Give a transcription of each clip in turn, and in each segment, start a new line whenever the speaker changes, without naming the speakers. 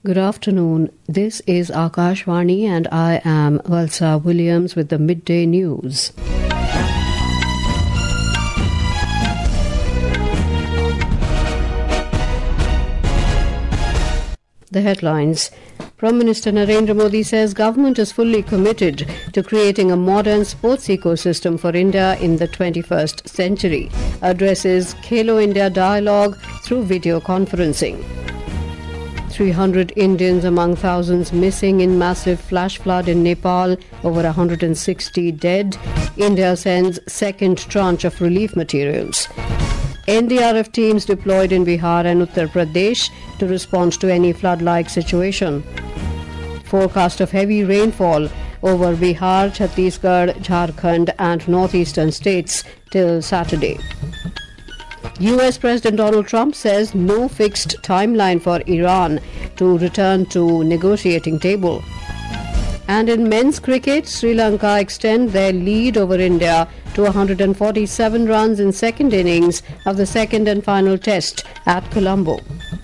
Good afternoon. This is Akashvani and I am Valsa Williams with the midday news. The headlines. Prime Minister Narendra Modi says government is fully committed to creating a modern sports ecosystem for India in the 21st century. Addresses Khelo India dialogue through video conferencing. 300 Indians among thousands missing in massive flash flood in Nepal, over 160 dead. India sends second tranche of relief materials. NDRF teams deployed in Bihar and Uttar Pradesh to respond to any flood-like situation. Forecast of heavy rainfall over Bihar, Chhattisgarh, Jharkhand and northeastern states till Saturday. US President Donald Trump says no fixed timeline for Iran to return to negotiating table. And in men's cricket, Sri Lanka extend their lead over India to 147 runs in second innings of the second and final test at Colombo.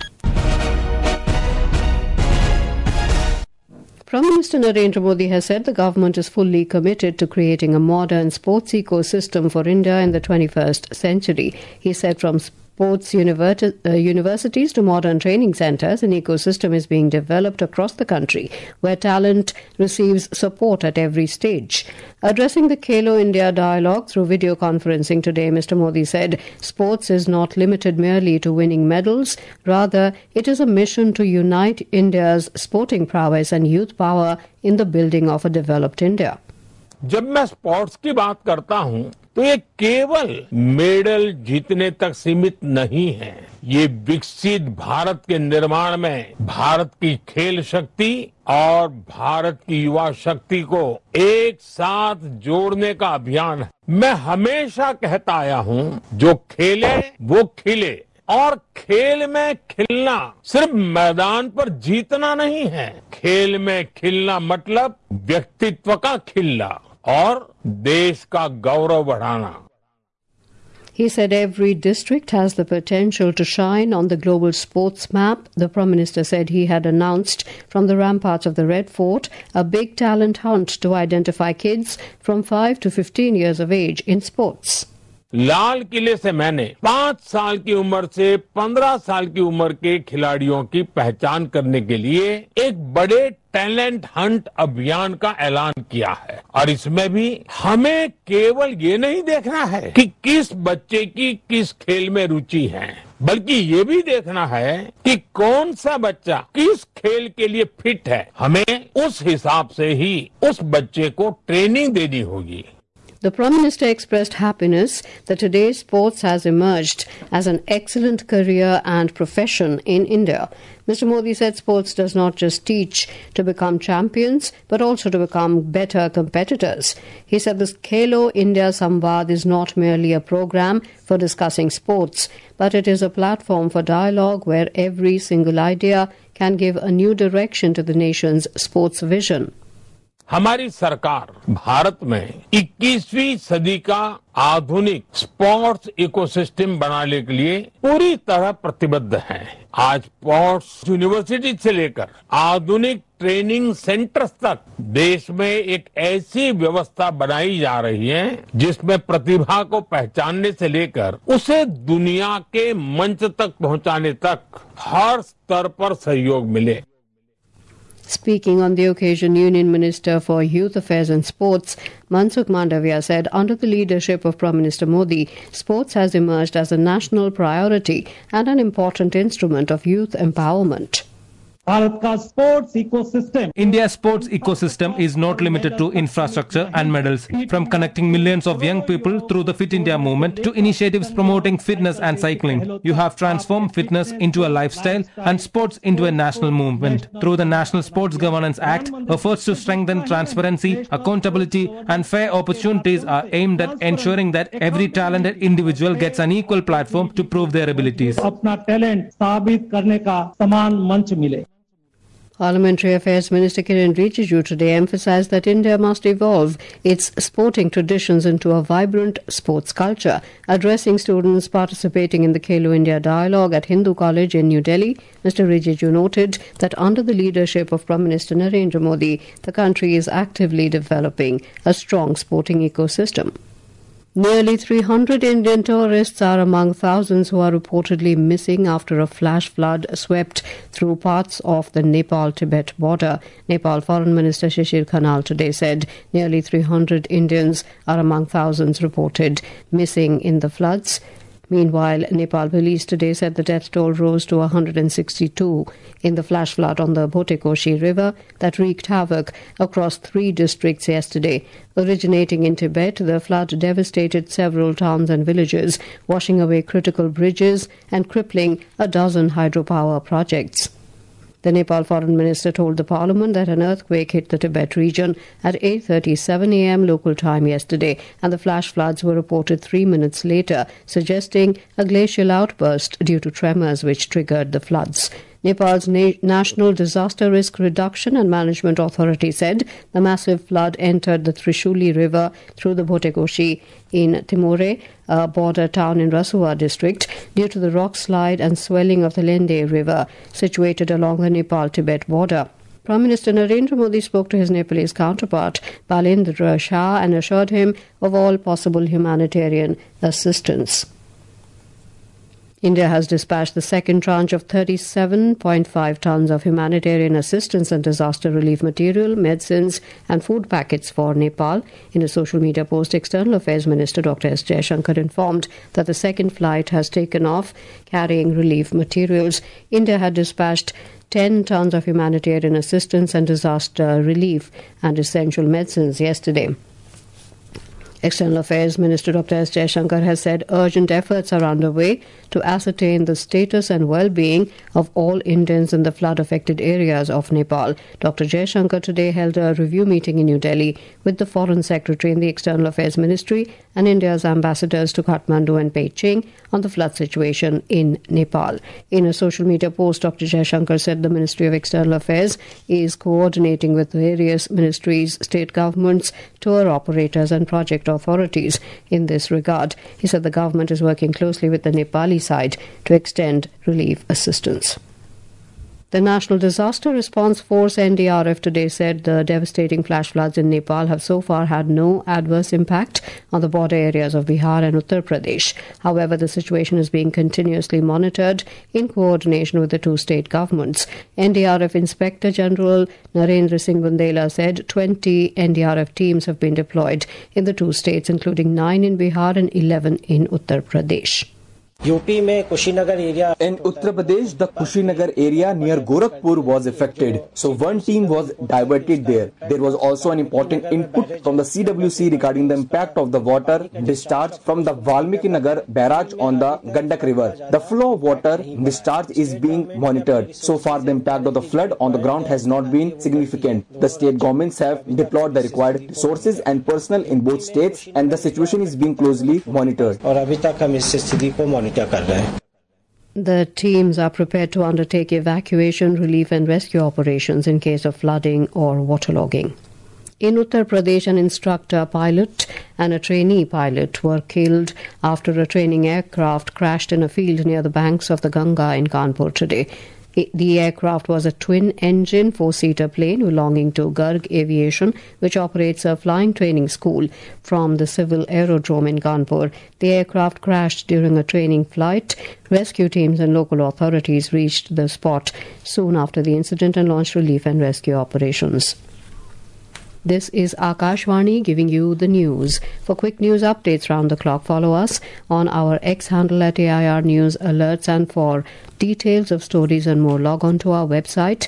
Prime Minister Narendra Modi has said the government is fully committed to creating a modern sports ecosystem for India in the 21st century. He said from sports universities to modern training centres, an ecosystem is being developed across the country where talent receives support at every stage. Addressing the Khelo India dialogue through video conferencing today, Mr. Modi said sports is not limited merely to winning medals. Rather, it is a mission to unite India's sporting prowess and youth power in the building of a developed India.
जब मैं sports की बात करता हूं तो ये केवल medal जीतने तक सीमित नहीं है। ये विकसित भारत के निर्माण में भारत की खेल शक्ति और भारत की युवा शक्ति को एक साथ जोड़ने का अभियान है। मैं हमेशा कहता आया हूं, जो खेले वो खिले। और खेल में खिलना सिर्फ मैदान पर जीतना नहीं है। खेल में खिलना मतलब व्यक्तित्व का खिलना और देश का गौरव बढ़ाना.
He said every district has the potential to shine on the global sports map. The Prime Minister said he had announced from the ramparts of the Red Fort a big talent hunt to identify kids from 5 to 15 years of age in sports.
लाल किले से मैंने 5 साल की उम्र से 15 साल की उम्र के खिलाड़ियों की पहचान करने के लिए एक बड़े टैलेंट हंट अभियान का ऐलान किया है और इसमें भी हमें केवल ये नहीं देखना है कि किस बच्चे की किस खेल में रुचि है, बल्कि ये भी देखना है कि कौन सा बच्चा किस खेल के लिए फिट है. हमें उस हिसाब से ही उस बच्चे को ट्रेनिंग देनी होगी.
The Prime Minister expressed happiness that today's sports has emerged as an excellent career and profession in India. Mr. Modi said sports does not just teach to become champions, but also to become better competitors. He said this Khelo India Samvad is not merely a program for discussing sports, but it is a platform for dialogue where every single idea can give a new direction to the nation's sports vision.
हमारी सरकार भारत में 21वीं सदी का आधुनिक sports ecosystem बनाने के लिए पूरी तरह प्रतिबद्ध है. आज स्पोर्ट्स यूनिवर्सिटी से लेकर आधुनिक ट्रेनिंग सेंटर्स तक देश में एक ऐसी व्यवस्था बनाई जा रही है जिसमें प्रतिभा को पहचानने से लेकर उसे दुनिया के मंच तक पहुंचाने तक हर स्तर पर सहयोग मिले.
Speaking on the occasion, Union Minister for Youth Affairs and Sports, Mansukh Mandavia, said under the leadership of Prime Minister Modi, sports has emerged as a national priority and an important instrument of youth empowerment.
India's sports ecosystem is not limited to infrastructure and medals. From connecting millions of young people through the Fit India movement to initiatives promoting fitness and cycling, you have transformed fitness into a lifestyle and sports into a national movement. Through the National Sports Governance Act, efforts to strengthen transparency, accountability and fair opportunities are aimed at ensuring that every talented individual gets an equal platform to prove their abilities.
Parliamentary Affairs Minister Kiren Rijiju today emphasized that India must evolve its sporting traditions into a vibrant sports culture. Addressing students participating in the Khelo India Dialogue at Hindu College in New Delhi, Mr. Rijiju noted that under the leadership of Prime Minister Narendra Modi, the country is actively developing a strong sporting ecosystem. Nearly 300 Indian tourists are among thousands who are reportedly missing after a flash flood swept through parts of the Nepal-Tibet border. Nepal Foreign Minister Shishir Khanal today said nearly 300 Indians are among thousands reported missing in the floods. Meanwhile, Nepal police today said the death toll rose to 162 in the flash flood on the Bhotekoshi River that wreaked havoc across 3 districts yesterday. Originating in Tibet, the flood devastated several towns and villages, washing away critical bridges and crippling a dozen hydropower projects. The Nepal Foreign Minister told the Parliament that an earthquake hit the Tibet region at 8:37 a.m. local time yesterday, and the flash floods were reported 3 minutes later, suggesting a glacial outburst due to tremors which triggered the floods. Nepal's National Disaster Risk Reduction and Management Authority said the massive flood entered the Trishuli River through the Bhotekoshi in Timore, a border town in Rasua district, due to the rock slide and swelling of the Lende River, situated along the Nepal-Tibet border. Prime Minister Narendra Modi spoke to his Nepalese counterpart, Balendra Shah, and assured him of all possible humanitarian assistance. India has dispatched the second tranche of 37.5 tons of humanitarian assistance and disaster relief material, medicines and food packets for Nepal. In a social media post, External Affairs Minister Dr. S. Jaishankar informed that the second flight has taken off carrying relief materials. India had dispatched 10 tons of humanitarian assistance and disaster relief and essential medicines yesterday. External Affairs Minister Dr. S. Jaishankar has said urgent efforts are underway to ascertain the status and well-being of all Indians in the flood-affected areas of Nepal. Dr. Jaishankar today held a review meeting in New Delhi with the Foreign Secretary in the External Affairs Ministry and India's ambassadors to Kathmandu and Beijing on the flood situation in Nepal. In a social media post, Dr. Jaishankar said the Ministry of External Affairs is coordinating with various ministries, state governments, tour operators and project authorities in this regard. He said the government is working closely with the Nepali side to extend relief assistance. The National Disaster Response Force NDRF today said the devastating flash floods in Nepal have so far had no adverse impact on the border areas of Bihar and Uttar Pradesh. However, the situation is being continuously monitored in coordination with the 2 state governments. NDRF Inspector General Narendra Singh Bundela said 20 NDRF teams have been deployed in the 2 states, including 9 in Bihar and 11 in Uttar Pradesh.
UP में Kushinagar area
In Uttar Pradesh, the Kushinagar area near Gorakhpur was affected, so one team was diverted there. There was also an important input from the CWC regarding the impact of the water discharge from the Valmiki Nagar barrage on the Gandak River. The flow of water discharge is being monitored. So far, the impact of the flood on the ground has not been significant. The state governments have deployed the required resources and personnel in both states, and the situation is being closely monitored.
और अभी तक हम इस स्थिति को monitor कर रहे हैं.
The teams are prepared to undertake evacuation, relief and rescue operations in case of flooding or waterlogging. In Uttar Pradesh, an instructor pilot and a trainee pilot were killed after a training aircraft crashed in a field near the banks of the Ganga in Kanpur today. The aircraft was a twin-engine 4-seater plane belonging to Garg Aviation, which operates a flying training school from the civil aerodrome in Kanpur. The aircraft crashed during a training flight. Rescue teams and local authorities reached the spot soon after the incident and launched relief and rescue operations. This is Akashvani giving you the news. For quick news updates round the clock, follow us on our X handle at AIR News Alerts, and for details of stories and more, log on to our website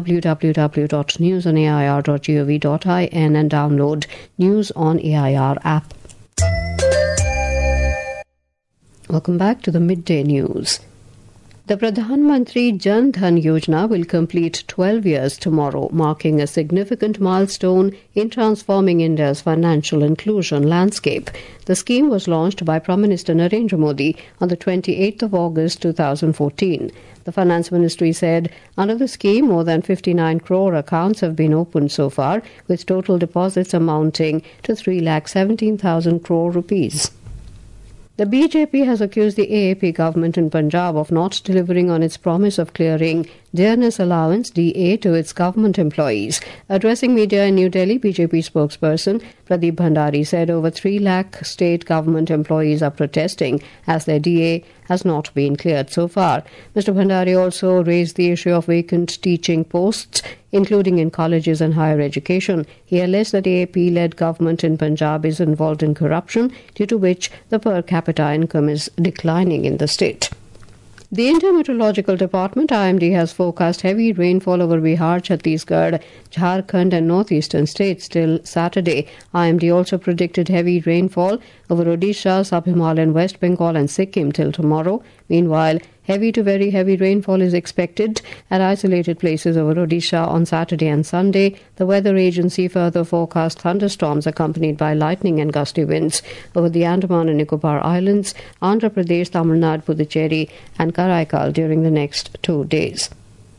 www.newsonair.gov.in and download News on AIR app. Welcome back to the Midday News. The Pradhan Mantri Jan Dhan Yojana will complete 12 years tomorrow, marking a significant milestone in transforming India's financial inclusion landscape. The scheme was launched by Prime Minister Narendra Modi on the 28th of August 2014. The Finance Ministry said under the scheme, more than 59 crore accounts have been opened so far, with total deposits amounting to 3,17,000 crore rupees. The BJP has accused the AAP government in Punjab of not delivering on its promise of clearing dearness allowance DA to its government employees. Addressing media in New Delhi, BJP spokesperson Pradeep Bhandari said over 3 lakh state government employees are protesting as their DA has not been cleared so far. Mr. Bhandari also raised the issue of vacant teaching posts, including in colleges and higher education. He alleged that AAP-led government in Punjab is involved in corruption, due to which the per capita income is declining in the state. The Indian Meteorological Department IMD has forecast heavy rainfall over Bihar, Chhattisgarh, Jharkhand and northeastern states till Saturday. IMD also predicted heavy rainfall over Odisha, Sub-Himalayan, West Bengal and Sikkim till tomorrow. Meanwhile, heavy to very heavy rainfall is expected at isolated places over Odisha on Saturday and Sunday. The weather agency further forecast thunderstorms accompanied by lightning and gusty winds over the Andaman and Nicobar Islands, Andhra Pradesh, Tamil Nadu, Puducherry and Karaikal during the next 2 days.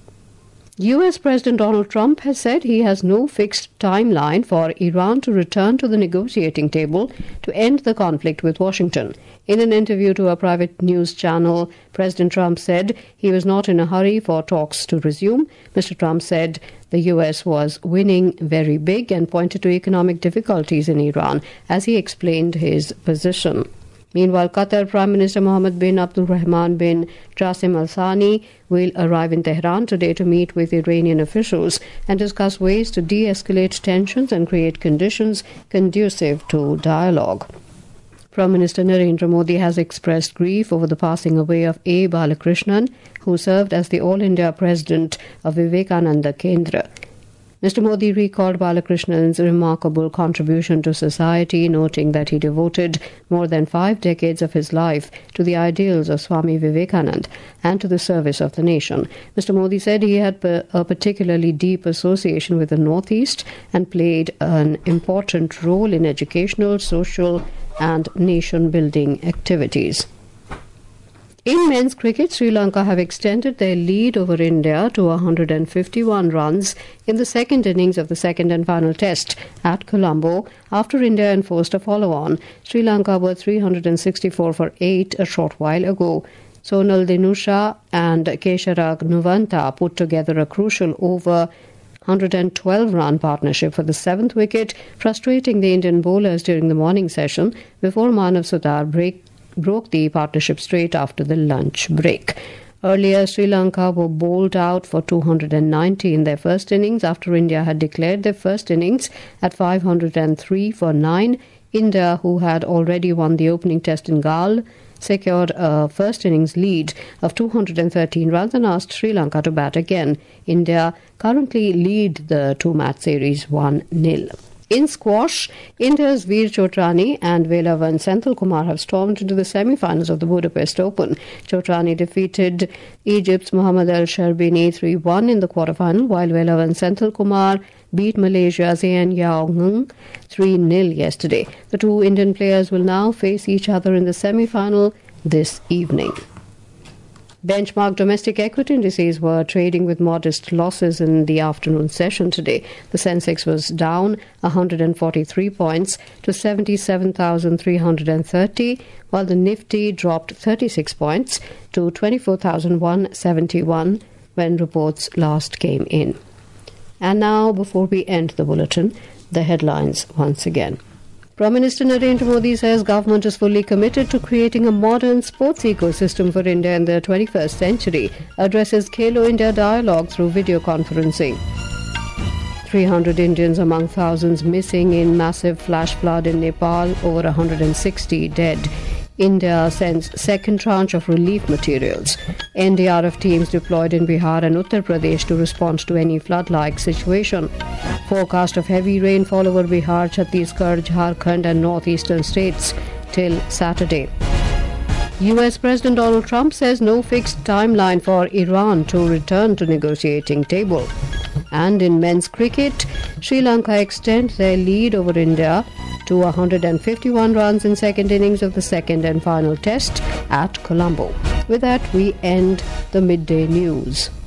US President Donald Trump has said he has no fixed timeline for Iran to return to the negotiating table to end the conflict with Washington. In an interview to a private news channel, President Trump said he was not in a hurry for talks to resume. Mr. Trump said the US was winning very big and pointed to economic difficulties in Iran as he explained his position. Meanwhile, Qatar Prime Minister Mohammed bin Abdulrahman bin Jassim Al Thani will arrive in Tehran today to meet with Iranian officials and discuss ways to de-escalate tensions and create conditions conducive to dialogue. Prime Minister Narendra Modi has expressed grief over the passing away of A. Balakrishnan, who served as the All India President of Vivekananda Kendra. Mr. Modi recalled Balakrishnan's remarkable contribution to society, noting that he devoted more than 5 decades of his life to the ideals of Swami Vivekananda and to the service of the nation. Mr. Modi said he had a particularly deep association with the Northeast and played an important role in educational, social and nation-building activities. In men's cricket, Sri Lanka have extended their lead over India to 151 runs in the second innings of the second and final test at Colombo after India enforced a follow-on. Sri Lanka were 364 for 8 a short while ago. Sonal Dinusha and Kesharag Nuvanta put together a crucial over 112-run partnership for the 7th wicket, frustrating the Indian bowlers during the morning session before Manav Sudar broke the partnership straight after the lunch break. Earlier, Sri Lanka were bowled out for 290 in their first innings after India had declared their first innings at 503 for 9. India, who had already won the opening test in Galle, secured a first innings lead of 213 runs and asked Sri Lanka to bat again. India currently lead the 2-match series 1-0. In squash, India's Veer Chotrani and Velavan Senthilkumar have stormed into the semi-finals of the Budapest Open. Chotrani defeated Egypt's Mohammad El Sherbini 3-1 in the quarterfinal, while Velavan Senthilkumar beat Malaysia's Ian Yao Ng 3-0 yesterday. The two Indian players will now face each other in the semi-final this evening. Benchmark domestic equity indices were trading with modest losses in the afternoon session today. The Sensex was down 143 points to 77,330, while the Nifty dropped 36 points to 24,171 when reports last came in. And now, before we end the bulletin, the headlines once again. Prime Minister Narendra Modi says government is fully committed to creating a modern sports ecosystem for India in the 21st century, addresses Khelo India dialogue through video conferencing. 300 Indians among thousands missing in massive flash flood in Nepal, over 160 dead. India sends second tranche of relief materials. NDRF teams deployed in Bihar and Uttar Pradesh to respond to any flood-like situation. Forecast of heavy rainfall over Bihar, Chhattisgarh, Jharkhand and northeastern states till Saturday. US President Donald Trump says no fixed timeline for Iran to return to negotiating table. And in men's cricket, Sri Lanka extend their lead over India to 151 runs in second innings of the second and final test at Colombo. With that, we end the midday news.